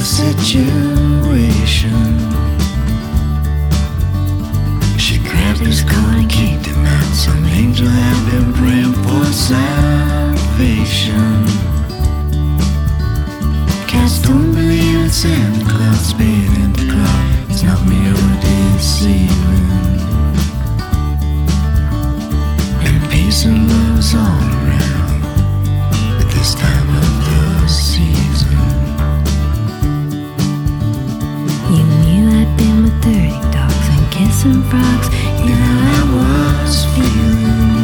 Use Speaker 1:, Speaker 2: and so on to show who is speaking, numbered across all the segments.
Speaker 1: the situation. She grabbed his coat and kicked him out. Some angel had been praying for salvation. Cats don't believe in Santa Claus being in the cloud. It's not me who deceiving. And peace and love's all around at this time of the season.
Speaker 2: You knew I'd been with 30 dogs and kissing frogs.
Speaker 1: You know I was feeling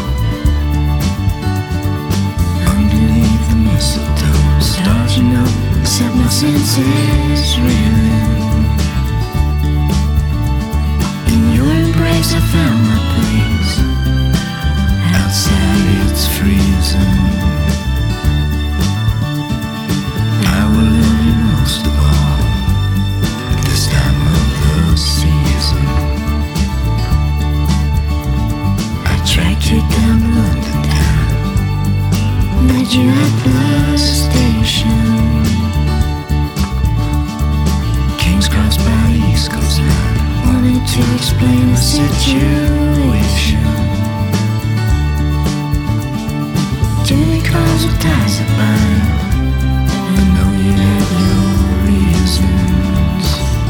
Speaker 1: underneath the mistletoe, starting up, set my senses reeling. In your embrace I found my place. Outside it's freezing. I will love you most of all at this time of the season. I tracked you down to London town, met you at the station. King's Cross by the East Coast line. Wanted to explain the situation. Jimmy calls with ties that bind. I know you have your reasons.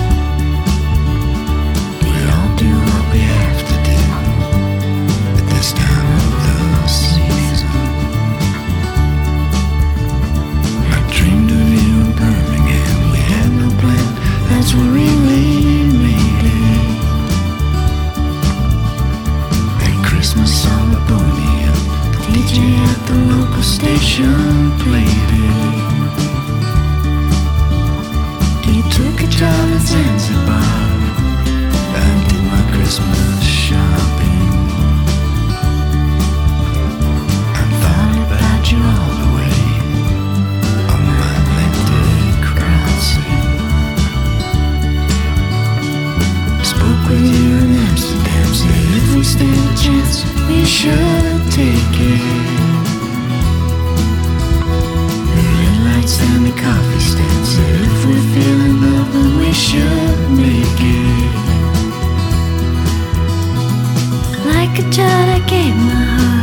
Speaker 1: We all do what we have to do at this time of the season. I dreamed of you in Birmingham. We had no plan, that's where we made it. That Christmas song that blew me up, the DJ at the local station played it. You took a job at Zanzibar. I did my Christmas shopping. I thought about you all the way on my Atlantic crossing. Spoke with you in Amsterdam, said if we stand a chance, we should take it. The red lights and the coffee stand said if we're feeling love, then we should make it.
Speaker 2: Like a child I gave my heart.